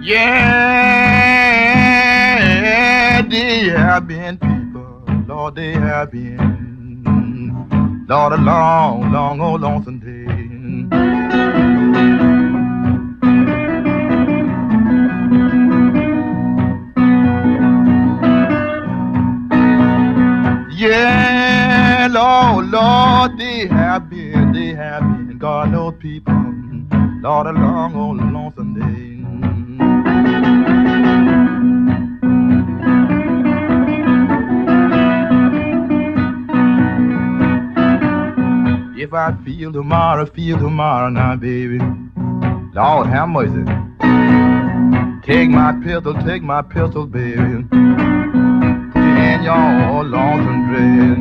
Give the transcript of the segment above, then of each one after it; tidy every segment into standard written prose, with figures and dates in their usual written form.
Yeah, they have been people, Lord, they have been, Lord, a long, long, old lonesome day. Yeah, Lord, Lord, they have been, God knows people, Lord, a long, old lonesome day. If I feel tomorrow now, baby, Lord have mercy. Take my pistol, baby, put it in your lonesome dread.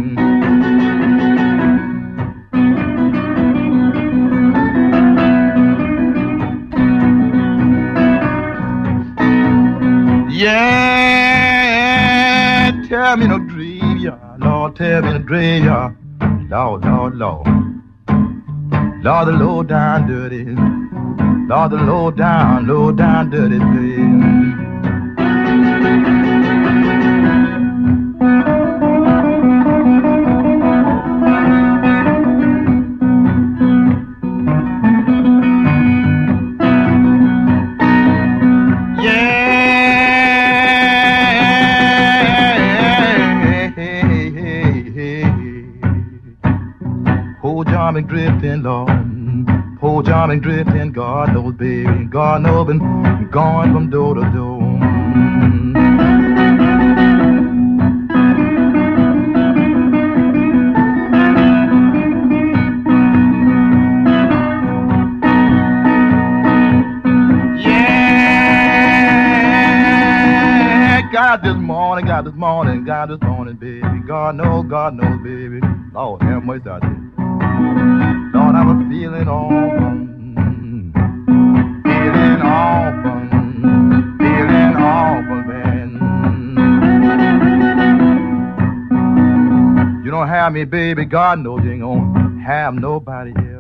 Yeah, tell me no dream, yeah, Lord, tell me no dream, yeah, Lord, Lord, Lord. Lord, the low down dirty, Lord, the low down dirty thing. Poor John been drifting, Lord. Poor John been drifting, God knows, baby. God knows, been going from door to door. Yeah, got this morning, baby. God knows, baby. Lord, have mercy out there. Lord, I was feeling awful, man. You don't have me, baby, God knows you ain't gonna have nobody else.